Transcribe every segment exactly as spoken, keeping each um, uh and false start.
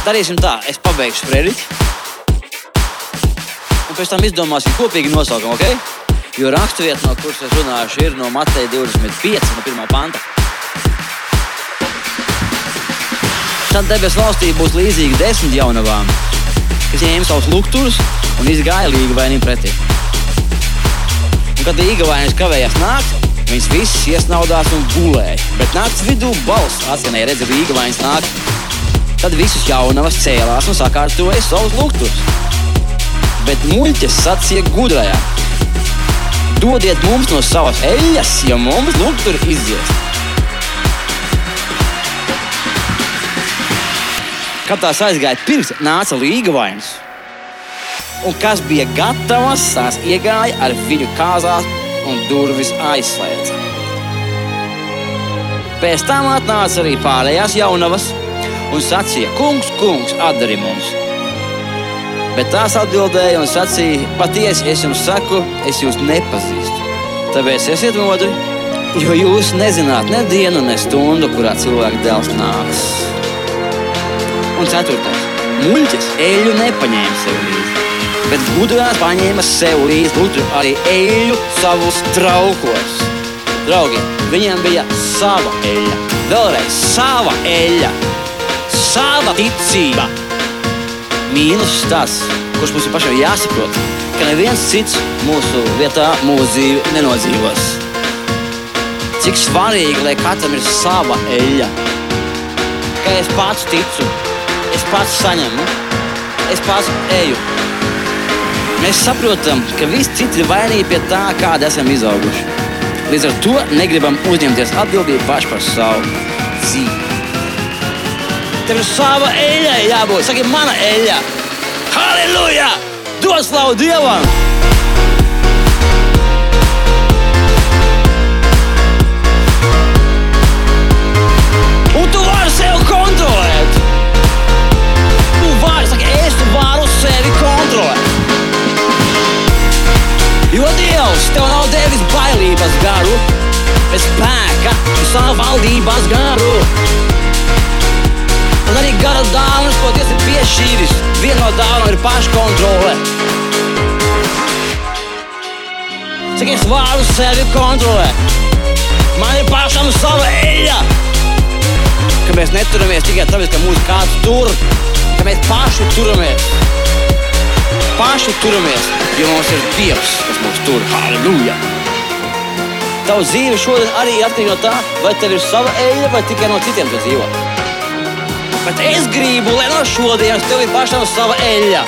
Darīsim tā, es pabeigšu sprediķi. Un pēc tam izdomāsim kopīgi nosaukumu, ok? Jo rakstvieta, no kuras es runāšu, ir no Mateja divdesmit pieci, no pirmā panta. Tad debesu valstī būs līdzīgi desmit jaunavām, kas ņēma savus lukturus un izgāja līgavainim pretī. Un kad līgavainis kavējās nākt, viņas visas iesnaudās un gulēja. Bet nakts vidū balss atskanēja, redzi, līgavainis nāk. Tad visas jaunavas cēlās un sakārtoja savus lukturus. Bet muļķes sacīja gudrajā: dodiet mums no savas eļļas, ja mums lukturi izdziest. Kad tās aizgāja pirkt, nāca līgavainis. Un kas bija gatavas, tās iegāja ar viņu kāzās un durvis aizslēdza. Pēc tam atnāca arī pārējās jaunavas un sacīja: kungs, kungs, atdari mums. Bet tās atbildēja un sacīja: patiesi es jums saku, es jūs nepazīstu. Tāpēc esiet modri, jo jūs nezināt ne dienu, ne stundu, kurā cilvēka dēls nāks. Un ceturtais. Muļķis eļļu nepaņēma sev līdzi, bet gudrās paņēma sev līdzi lutru arī eļļu savus traukos. Draugi, viņiem bija sava eļļa. Vēlreiz sava eļļa. Sava ticība. Mīnus tas, kurš mums ir pašam jāsaprot, ka neviens cits mūsu vietā mūsu dzīvi nenodzīvos. Cik svarīgi, lai katram ir sava eļļa. Ka es pats ticu, es pats saņemu, es pats eju. Mēs saprotam, ka visi citi ir vainīgi pie tā, kāda esam izauguši. Līdz ar to negribam uzņemties atbildību paši par savu dzīvi. Tev ir sava eļļa jābūt. Saki, mana eļļa. Halleluja! Dod slavu Dievam! Un tu vari sevi kontrolēt. Tu vari, saki, es tu varu sevi kontrolēt. Jo Dievs tev nav devis bailības garu, bet spēka un savu valdības garu. Un arī gara dāvanas, ko Dievs ir piešķīris. Viena no dāvanām ir paškontrole. Cik es varu sevi kontrolēt. Man ir pašam sava eļļa. Ka mēs neturamies tikai tāpēc, ka mūs kāds tur. Ka mēs paši turamies. Paši turamies, jo mums ir Dievs, kas mūs tur. Halleluja! Tavu dzīve šodien arī atkarīga no tā, vai tev ir sava eļļa, vai tikai no citiem tu dzīvo. Bet es gribu, lai no šodienas tev ir pašam sava eļļa,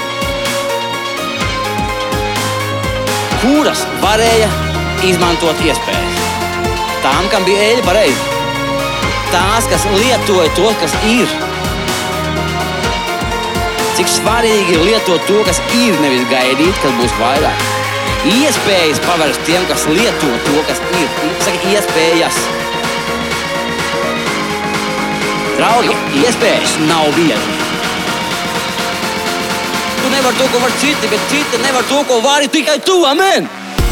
kuras varēja izmantot iespējas. Tām, kam bija eļļa, pareizi. Tās, kas lietoja to, kas ir. Cik svarīgi ir lietot to, kas ir, nevis gaidīt, kad būs vairāk. Iespējas pavērst tiem, kas lieto to, kas ir. Saka, iespējas. Draugi, iespējas nav viegli. Tu nevar to, ko var citi, bet citi nevar to, ko vari tikai tu, amen!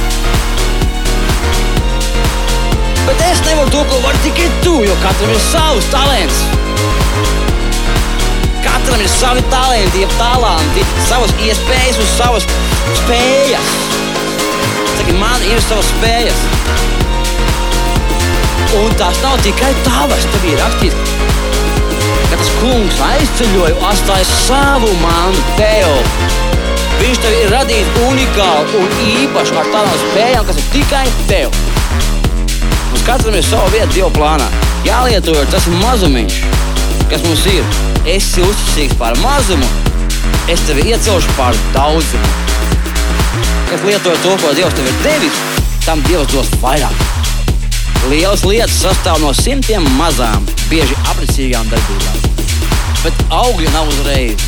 Bet es nevaru to, ko var tikai tu, jo katram ir savs talents. Katram ir savi talenti, jeb talanti, savas iespējas un savas spējas. Saki, man ir savas spējas. Un tās nav tikai tavas, tev ir rakstīts, ka tas kungs aizceļoja un atstāja savu manu tev. Viņš tev ir radījis unikālu un īpašu ar tādām spējām, kas ir tikai tev. Mums katram ir sava vieta Dieva plānā. Jālietojot tas mazumiņš, kas mums ir. Esi uzticīgs par mazumu, es tevi iecelšu par daudzumu. Kas lietoja to, ko Dievs tev ir devis, tam Dievs dos vairāk. Lielas lietas sastāv no simtiem mazām, bieži apricīgām darbībām. Bet augļi nav uzreiz.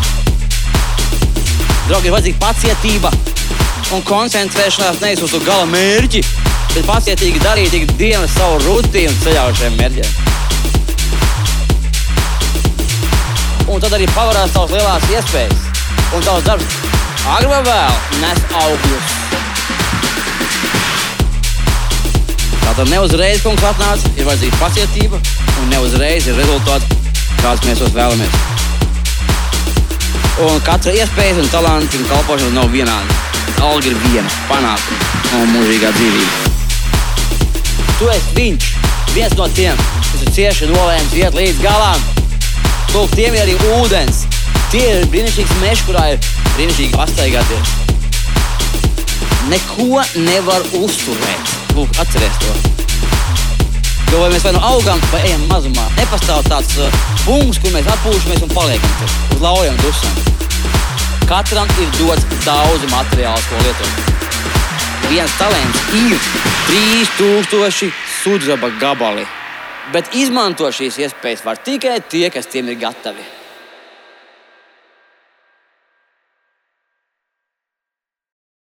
Draugi, ir vajadzīga pacietība un koncentrēšanās nevis uz to gala mērķi, bet pacietīgi darīt ikdienas savu rutīnu ceļā uz šiem mērķiem. Un tad arī pavarās tavas lielās iespējas. Un tavs darbs agri vai vēl nes augļus. Tātad neuzreiz kungs atnāca, ir vajadzīga pacietība un neuzreiz ir rezultāti, kāds mēs tos vēlamies. Un katra iespējas un talanti un kalpošana nav vienādi. Alga ir viena, panākuma un mūžīgā dzīvība. Tu esi viņš, viens no tiem, kas ir cieši nolēms iet līdz galām. Lūk, tiem ir arī ūdens. Tie ir brīnišķīgs mežs, kurā ir brīnišķīgi pastaigāties. Neko nevar uzturēt. Lūk, atceries to. Jo vai mēs vai nu augam, vai ejam mazumā. Nepastāv tāds uh, punkts, kur mēs atpūšamies un paliekam tur, uz laujam dusam. Katram ir dots daudz materiāls, ko lietot. Viens talents ir trīs tūkstoši sudraba gabali. Bet izmanto šīs iespējas var tikai tie, kas tiem ir gatavi.